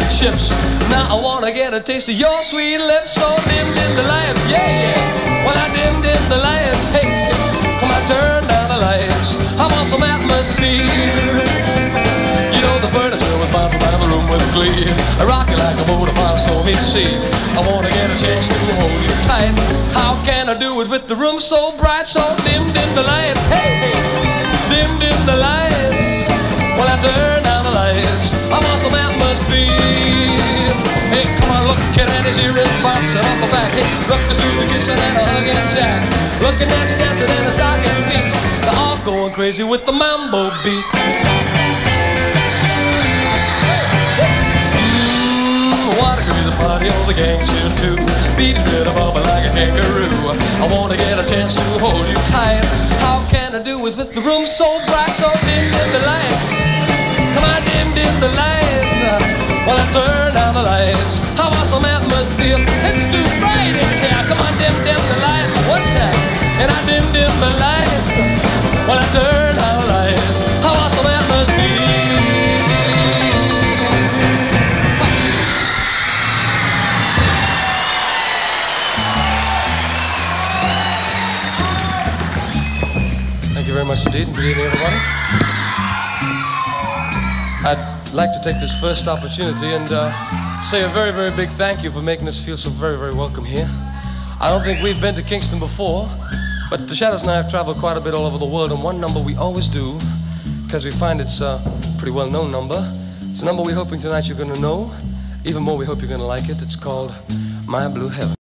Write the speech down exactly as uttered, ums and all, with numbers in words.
the chips. Now I wanna get a taste of your sweet lips. So dim, dim the lights, yeah, yeah. Well, I dim, dim the lights, hey, hey. Come on, turn down the lights. I want some atmosphere. You know the furniture was bouncing by the room with glee. I rock it like a boat upon a stormy sea. I wanna get a chance to hold you tight. How can I do it with the room so bright? So dim, dim the lights, hey, hey. Dim, dim the lights. Well, I turn down the lights. I want some atmosphere. Hey, come on, looking at his ear and bouncing off the back. Hey, looking to the kitchen and a hugging Jack. Looking at you dancing in a stocking feet. They're all going crazy with the mambo beat. Mmm, what a crazy party, all the gang's here too. Beat it with a bubble like a kangaroo. I want to get a chance to hold you tight. How can I do it with the room so bright? So dim, dim the lights. Come on, dim, dim the lights. Well, I turn down the lights. I want some atmosphere. It's too bright in here. Come on, dim, dim the lights one time. And I dim, dim the lights. Well, I turn down the lights. I want some atmosphere. Thank you very much indeed, and good evening, everybody. I'd like to take this first opportunity and uh, say a very, very big thank you for making us feel so very, very welcome here. I don't think we've been to Kingston before, but the Shadows and I have traveled quite a bit all over the world, and one number we always do, because we find it's a pretty well-known number. It's a number we're hoping tonight you're going to know. Even more, we hope you're going to like it. It's called My Blue Heaven.